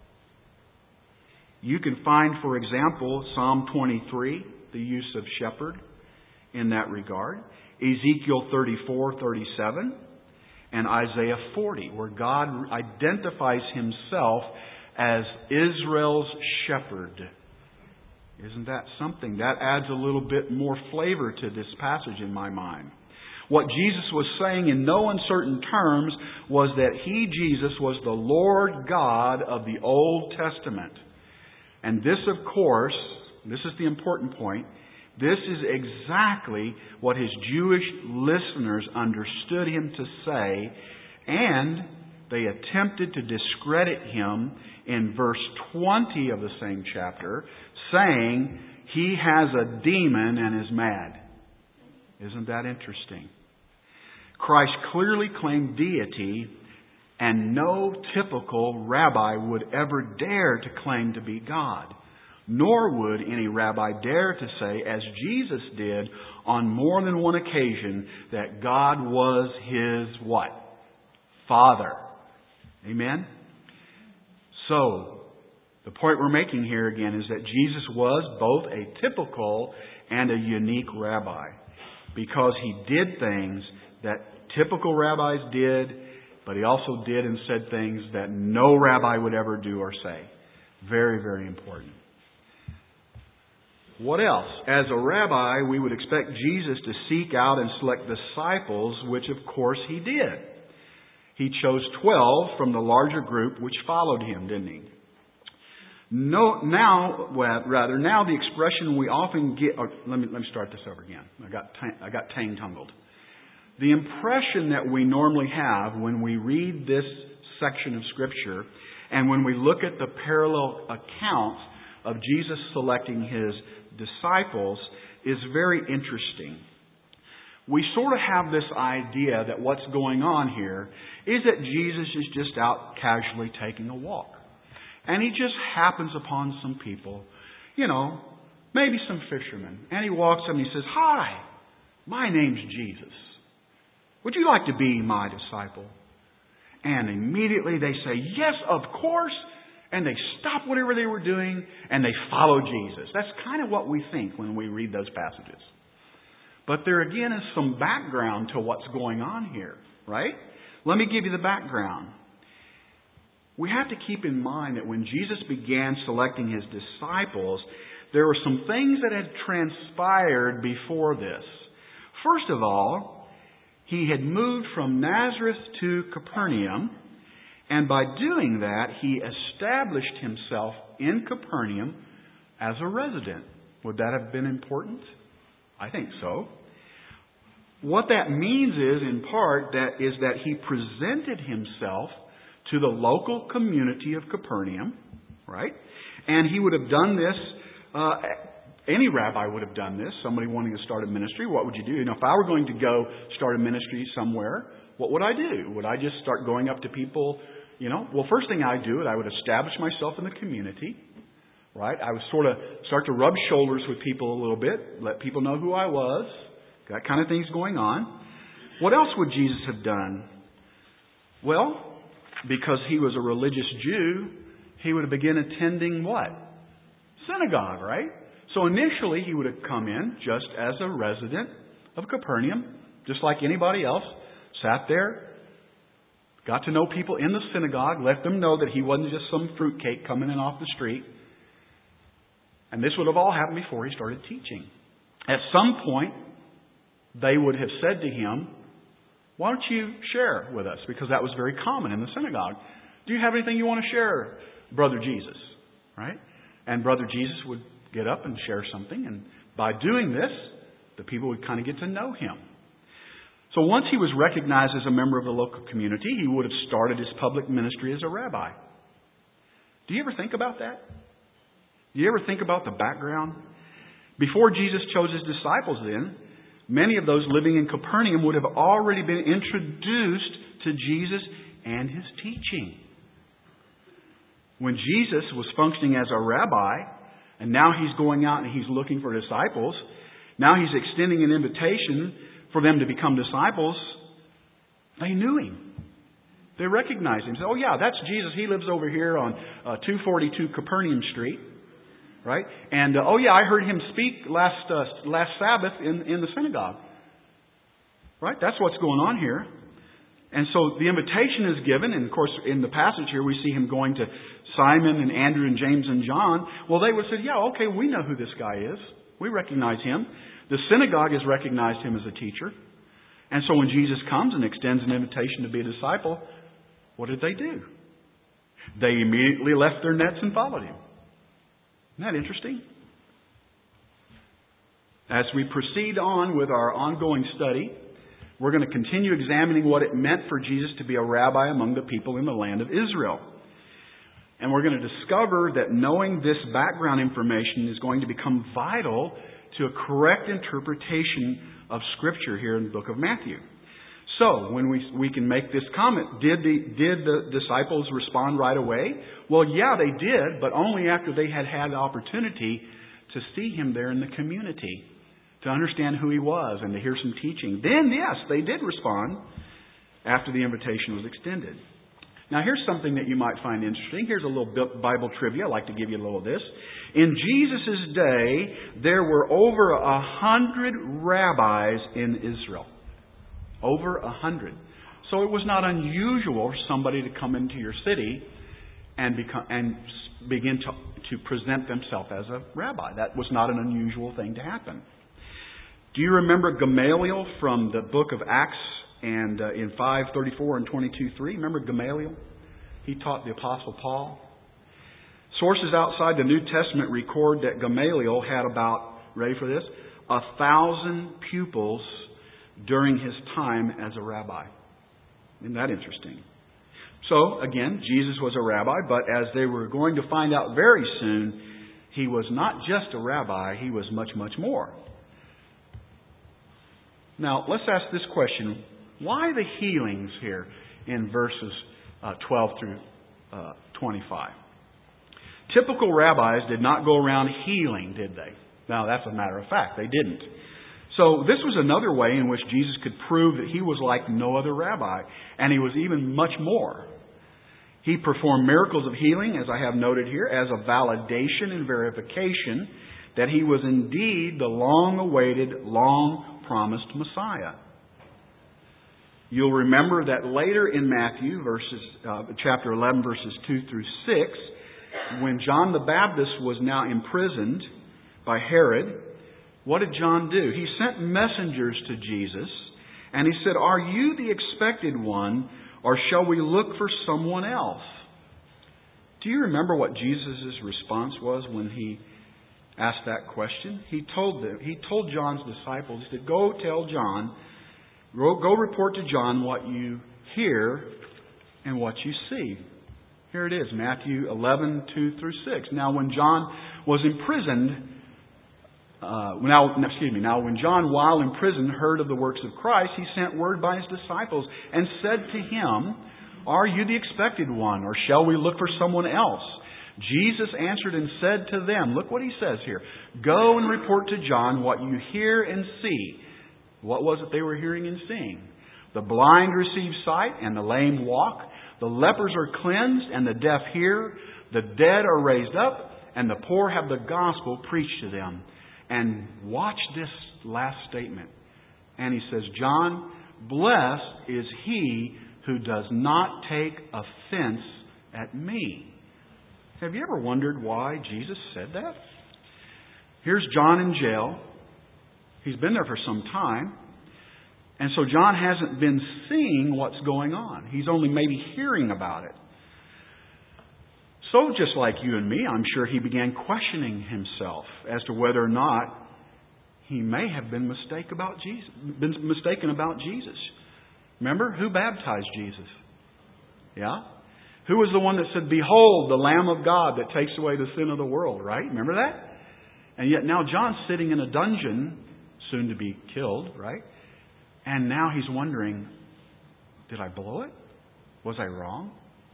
You can find, for example, Psalm twenty-three, the use of shepherd in that regard, Ezekiel thirty-four, thirty-seven, and Isaiah forty, where God identifies Himself as Israel's shepherd. Isn't that something? That adds a little bit more flavor to this passage in my mind. What Jesus was saying in no uncertain terms was that He, Jesus, was the Lord God of the Old Testament. And this, of course, this is the important point, this is exactly what His Jewish listeners understood Him to say, and they attempted to discredit Him in verse twenty of the same chapter, saying He has a demon and is mad. Isn't that interesting? Christ clearly claimed deity, and no typical rabbi would ever dare to claim to be God. Nor would any rabbi dare to say, as Jesus did on more than one occasion, that God was His what? Father. Amen? So, the point we're making here again is that Jesus was both a typical and a unique rabbi, because He did things that typical rabbis did, but He also did and said things that no rabbi would ever do or say. Very, very important. What else? As a rabbi, we would expect Jesus to seek out and select disciples, which of course He did. He chose twelve from the larger group which followed him, didn't he? No, now, well, rather, now the expression we often get, or let me, let me start this over again. I got, I got tang-tungled. The impression that we normally have when we read this section of Scripture and when we look at the parallel accounts of Jesus selecting His disciples is very interesting. We sort of have this idea that what's going on here is that Jesus is just out casually taking a walk. And He just happens upon some people, you know, maybe some fishermen. And He walks up and He says, "Hi, my name's Jesus. Would you like to be my disciple?" And immediately they say, "Yes, of course." And they stop whatever they were doing and they follow Jesus. That's kind of what we think when we read those passages. But there again is some background to what's going on here, right? Let me give you the background. We have to keep in mind that when Jesus began selecting His disciples, there were some things that had transpired before this. First of all, He had moved from Nazareth to Capernaum, and by doing that, He established Himself in Capernaum as a resident. Would that have been important? I think so. What that means is, in part, that is that He presented Himself to the local community of Capernaum, right? And He would have done this, uh, any rabbi would have done this, somebody wanting to start a ministry. What would you do? You know, if I were going to go start a ministry somewhere, what would I do? Would I just start going up to people, you know? Well, first thing I do is I would establish myself in the community, right? I would sort of start to rub shoulders with people a little bit, let people know who I was, that kind of things going on. What else would Jesus have done? Well, because He was a religious Jew, He would have begun attending what? Synagogue, right? So initially He would have come in just as a resident of Capernaum, just like anybody else, sat there, got to know people in the synagogue, let them know that He wasn't just some fruitcake coming in off the street. And this would have all happened before He started teaching. At some point, they would have said to Him, "Why don't you share with us?" Because that was very common in the synagogue. "Do you have anything you want to share, Brother Jesus?" Right? And Brother Jesus would get up and share something. And by doing this, the people would kind of get to know Him. So once He was recognized as a member of the local community, He would have started His public ministry as a rabbi. Do you ever think about that? Do you ever think about the background? Before Jesus chose His disciples then, many of those living in Capernaum would have already been introduced to Jesus and His teaching. When Jesus was functioning as a rabbi, and now He's going out and He's looking for disciples, now He's extending an invitation for them to become disciples, they knew Him. They recognized Him. They said, "Oh yeah, that's Jesus. He lives over here on uh, two forty-two Capernaum Street." Right? And, uh, oh yeah, I heard him speak last uh, last Sabbath in, in the synagogue. Right? That's what's going on here. And so the invitation is given, and of course in the passage here we see Him going to Simon and Andrew and James and John. Well, they would have said, "Yeah, okay, we know who this guy is. We recognize Him." The synagogue has recognized Him as a teacher. And so when Jesus comes and extends an invitation to be a disciple, what did they do? They immediately left their nets and followed Him. Isn't that interesting? As we proceed on with our ongoing study, we're going to continue examining what it meant for Jesus to be a rabbi among the people in the land of Israel. And we're going to discover that knowing this background information is going to become vital to a correct interpretation of Scripture here in the book of Matthew. So, when we we can make this comment, did the did the disciples respond right away? Well, yeah, they did, but only after they had had the opportunity to see Him there in the community, to understand who He was and to hear some teaching. Then, yes, they did respond after the invitation was extended. Now, here's something that you might find interesting. Here's a little Bible trivia. I'd like to give you a little of this. In Jesus' day, there were over a hundred rabbis in Israel. Over a hundred. So it was not unusual for somebody to come into your city and become and begin to, to present themselves as a rabbi. That was not an unusual thing to happen. Do you remember Gamaliel from the book of Acts And uh, in five thirty-four and twenty-two three, remember Gamaliel? He taught the Apostle Paul. Sources outside the New Testament record that Gamaliel had about, ready for this, a thousand pupils during his time as a rabbi. Isn't that interesting? So, again, Jesus was a rabbi, but as they were going to find out very soon, he was not just a rabbi, he was much, much more. Now, let's ask this question. Why the healings here in verses uh, twelve through uh, twenty-five? Typical rabbis did not go around healing, did they? Now, that's a matter of fact. They didn't. So this was another way in which Jesus could prove that he was like no other rabbi, and he was even much more. He performed miracles of healing, as I have noted here, as a validation and verification that he was indeed the long-awaited, long-promised Messiah. You'll remember that later in Matthew, verses, uh, chapter eleven, verses two through six, when John the Baptist was now imprisoned by Herod, what did John do? He sent messengers to Jesus, and he said, "Are you the expected one, or shall we look for someone else?" Do you remember what Jesus' response was when he asked that question? He told them, he told John's disciples, he said, "Go tell John, go, go report to John what you hear and what you see." Here it is, Matthew eleven, two through six. Now when John was imprisoned, uh, now, excuse me, now when John, while in prison, heard of the works of Christ, he sent word by his disciples and said to him, "Are you the expected one, or shall we look for someone else?" Jesus answered and said to them, look what he says here, "Go and report to John what you hear and see." What was it they were hearing and seeing? "The blind receive sight, and the lame walk. The lepers are cleansed, and the deaf hear. The dead are raised up, and the poor have the gospel preached to them." And watch this last statement. And he says, "John, blessed is he who does not take offense at me." Have you ever wondered why Jesus said that? Here's John in jail. He's been there for some time. And so John hasn't been seeing what's going on. He's only maybe hearing about it. So just like you and me, I'm sure he began questioning himself as to whether or not he may have been mistake about Jesus, been mistaken about Jesus. Remember, who baptized Jesus? Yeah? Who was the one that said, "Behold, the Lamb of God that takes away the sin of the world," right? Remember that? And yet now John's sitting in a dungeon, soon to be killed, right? And now he's wondering, did I blow it? Was I wrong?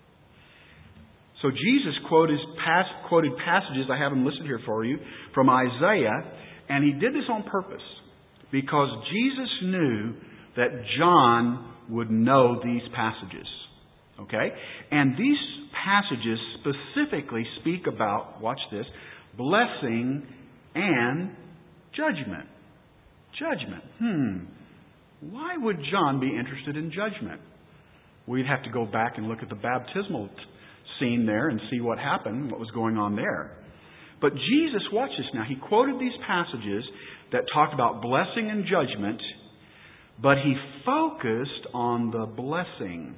So Jesus quoted, quoted passages, I have them listed here for you, from Isaiah, and he did this on purpose because Jesus knew that John would know these passages. Okay? And these passages specifically speak about, watch this, blessing and judgment. Judgment. Hmm. Why would John be interested in judgment? We'd have to go back and look at the baptismal scene there and see what happened, what was going on there. But Jesus, watch this now, he quoted these passages that talked about blessing and judgment, but he focused on the blessing.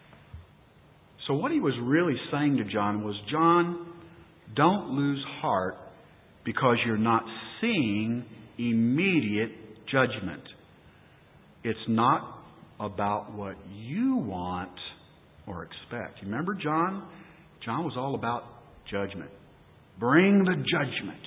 So what he was really saying to John was, John, don't lose heart because you're not seeing immediate judgment. It's not about what you want or expect. You remember John? John was all about judgment. Bring the judgment.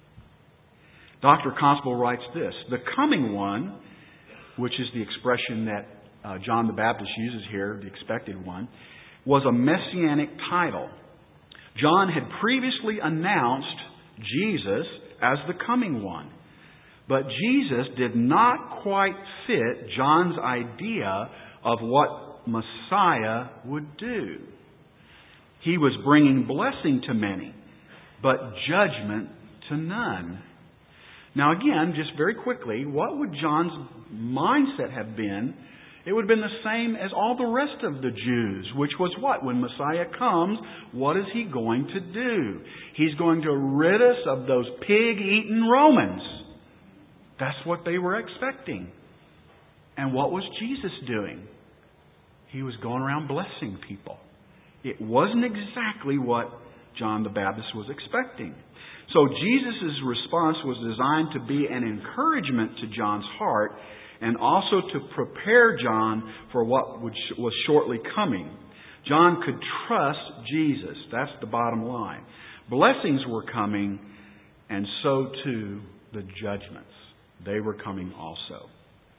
Doctor Constable writes this: the coming one, which is the expression that uh, John the Baptist uses here, the expected one, was a messianic title. John had previously announced Jesus as the coming one. But Jesus did not quite fit John's idea of what Messiah would do. He was bringing blessing to many, but judgment to none. Now again, just very quickly, what would John's mindset have been? It would have been the same as all the rest of the Jews, which was what? When Messiah comes, what is He going to do? He's going to rid us of those pig-eating Romans. That's what they were expecting. And what was Jesus doing? He was going around blessing people. It wasn't exactly what John the Baptist was expecting. So Jesus' response was designed to be an encouragement to John's heart and also to prepare John for what was shortly coming. John could trust Jesus. That's the bottom line. Blessings were coming, and so too the judgments. They were coming also.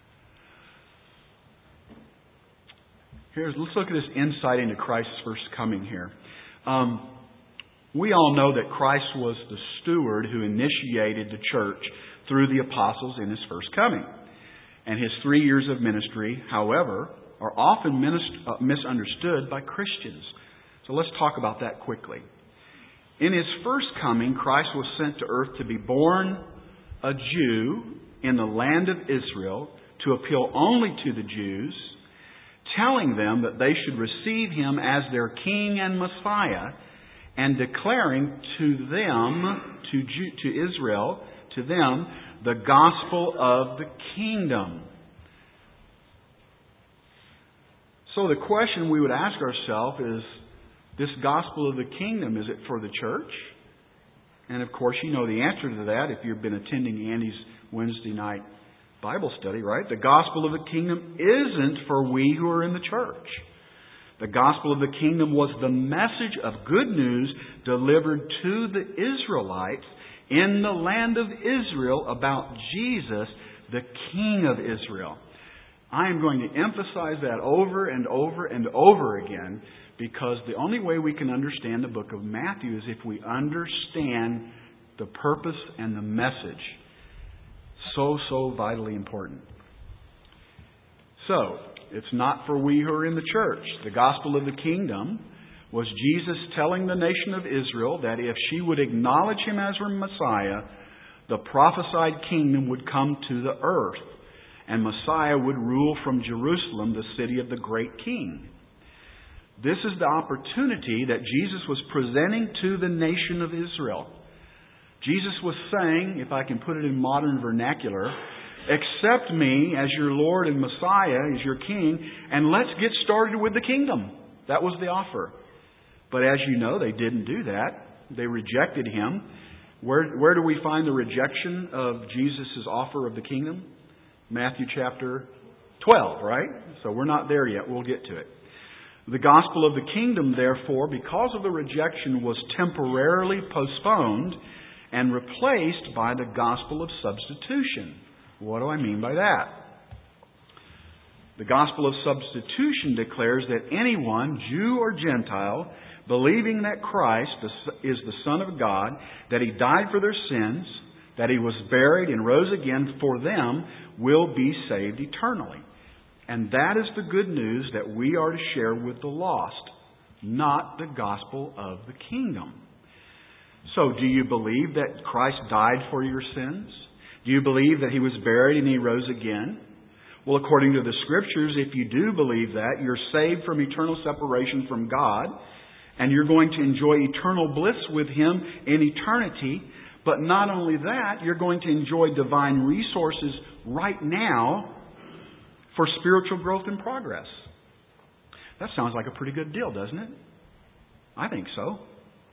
Here's, let's look at this insight into Christ's first coming here. Um, we all know that Christ was the steward who initiated the church through the apostles in His first coming. And His three years of ministry, however, are often minist- uh, misunderstood by Christians. So let's talk about that quickly. In His first coming, Christ was sent to earth to be born a Jew in the land of Israel, to appeal only to the Jews, telling them that they should receive Him as their King and Messiah, and declaring to them, to, Jew, to Israel, to them, the gospel of the kingdom. So the question we would ask ourselves is, this gospel of the kingdom, is it for the church? And of course, you know the answer to that if you've been attending Andy's Wednesday night Bible study, right? The gospel of the kingdom isn't for we who are in the church. The gospel of the kingdom was the message of good news delivered to the Israelites in the land of Israel about Jesus, the King of Israel. I am going to emphasize that over and over and over again, because the only way we can understand the book of Matthew is if we understand the purpose and the message. So, so vitally important. So, it's not for we who are in the church. The gospel of the kingdom was Jesus telling the nation of Israel that if she would acknowledge Him as her Messiah, the prophesied kingdom would come to the earth, and Messiah would rule from Jerusalem, the city of the great King. This is the opportunity that Jesus was presenting to the nation of Israel. Jesus was saying, if I can put it in modern vernacular, accept me as your Lord and Messiah, as your King, and let's get started with the kingdom. That was the offer. But as you know, they didn't do that. They rejected Him. Where, where do we find the rejection of Jesus' offer of the kingdom? Matthew chapter twelve, right? So we're not there yet. We'll get to it. The gospel of the kingdom, therefore, because of the rejection, was temporarily postponed and replaced by the gospel of substitution. What do I mean by that? The gospel of substitution declares that anyone, Jew or Gentile, believing that Christ is the Son of God, that He died for their sins, that He was buried and rose again for them, will be saved eternally. And that is the good news that we are to share with the lost, not the gospel of the kingdom. So, do you believe that Christ died for your sins? Do you believe that He was buried and He rose again? Well, according to the Scriptures, if you do believe that, you're saved from eternal separation from God, and you're going to enjoy eternal bliss with Him in eternity. But not only that, you're going to enjoy divine resources right now for spiritual growth and progress. That sounds like a pretty good deal, doesn't it? I think so.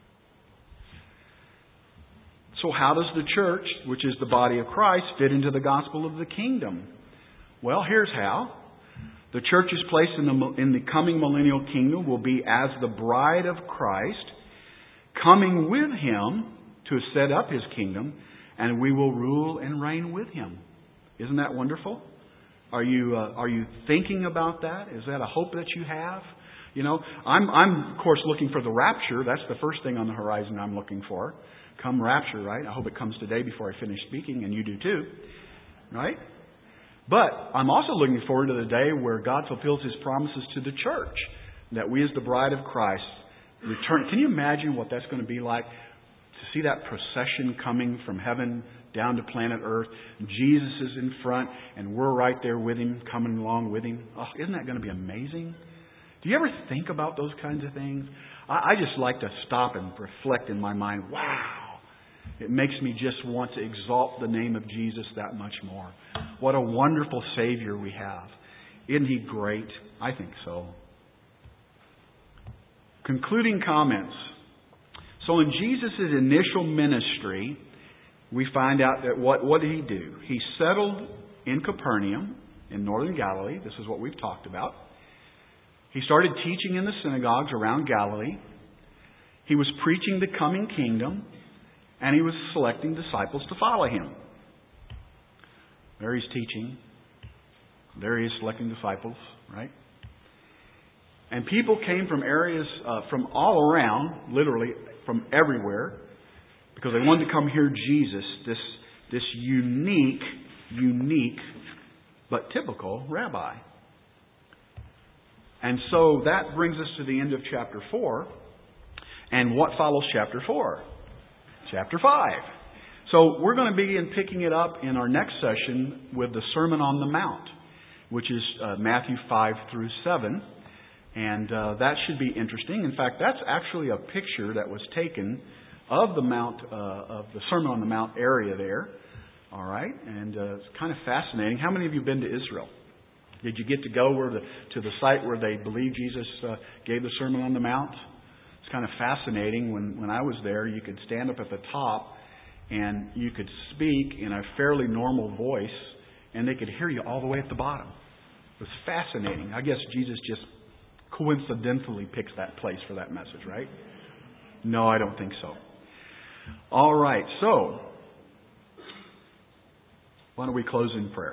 So how does the church, which is the body of Christ, fit into the gospel of the kingdom? Well, here's how. The church's place in the, in the coming millennial kingdom will be as the bride of Christ, coming with Him to set up His kingdom, and we will rule and reign with Him. Isn't that wonderful? Are you uh, are you thinking about that? Is that a hope that you have? You know, I'm I'm of course looking for the rapture. That's the first thing on the horizon I'm looking for. Come rapture, right? I hope it comes today before I finish speaking, and you do too, right? But I'm also looking forward to the day where God fulfills His promises to the church, that we as the bride of Christ return. Can you imagine what that's going to be like? To see that procession coming from heaven down to planet Earth. Jesus is in front, and we're right there with Him, coming along with Him. Oh, isn't that going to be amazing? Do you ever think about those kinds of things? I, I just like to stop and reflect in my mind. Wow! It makes me just want to exalt the name of Jesus that much more. What a wonderful Savior we have. Isn't He great? I think so. Concluding comments. So in Jesus' initial ministry, we find out that what, what did He do? He settled in Capernaum in northern Galilee. This is what we've talked about. He started teaching in the synagogues around Galilee. He was preaching the coming kingdom, and He was selecting disciples to follow Him. There He's teaching. There He is selecting disciples, right? And people came from areas, uh, from all around, literally from everywhere, because they wanted to come hear Jesus, this, this unique, unique, but typical rabbi. And so that brings us to the end of chapter four. And what follows chapter four? Chapter five. So we're going to begin picking it up in our next session with the Sermon on the Mount, which is uh, Matthew five through seven. And uh, that should be interesting. In fact, that's actually a picture that was taken of the Mount, uh, of the Sermon on the Mount area there. All right, and uh, it's kind of fascinating. How many of you have been to Israel? Did you get to go where the, to the site where they believe Jesus uh, gave the Sermon on the Mount? It's kind of fascinating. When, when I was there, you could stand up at the top and you could speak in a fairly normal voice, and they could hear you all the way at the bottom. It was fascinating. I guess Jesus just coincidentally picks that place for that message, right? No, I don't think so. All right, so why don't we close in prayer?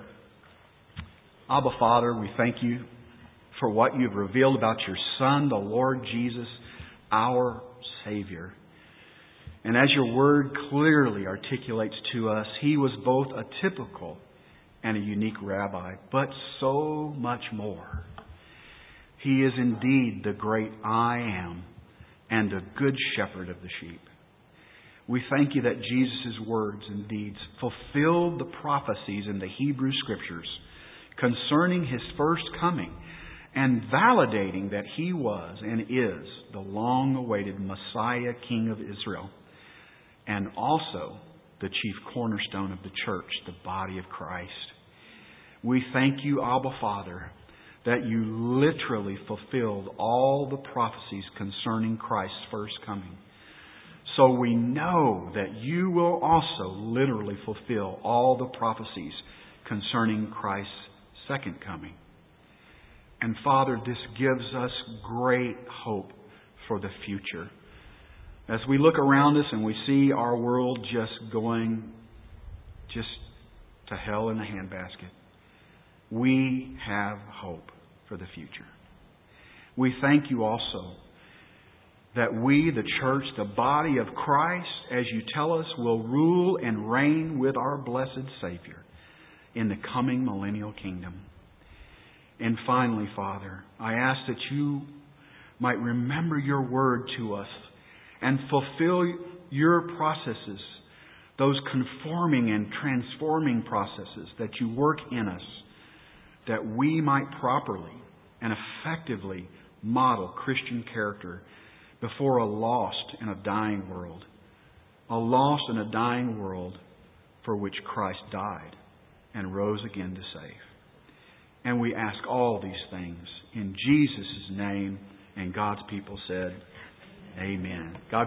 Abba, Father, we thank You for what You've revealed about Your Son, the Lord Jesus, our Savior. And as Your Word clearly articulates to us, He was both a typical and a unique rabbi, but so much more. He is indeed the great I Am and the good shepherd of the sheep. We thank You that Jesus' words and deeds fulfilled the prophecies in the Hebrew Scriptures concerning His first coming and validating that He was and is the long-awaited Messiah, King of Israel, and also the chief cornerstone of the church, the body of Christ. We thank You, Abba Father, that You literally fulfilled all the prophecies concerning Christ's first coming. So we know that You will also literally fulfill all the prophecies concerning Christ's second coming. And Father, this gives us great hope for the future. As we look around us and we see our world just going just to hell in a handbasket, we have hope for the future. We thank You also that we, the church, the body of Christ, as You tell us, will rule and reign with our blessed Savior in the coming millennial kingdom. And finally, Father, I ask that You might remember Your word to us and fulfill Your processes, those conforming and transforming processes that You work in us, that we might properly and effectively model Christian character before a lost and a dying world. A lost and a dying world for which Christ died and rose again to save. And we ask all these things in Jesus' name, and God's people said, Amen. God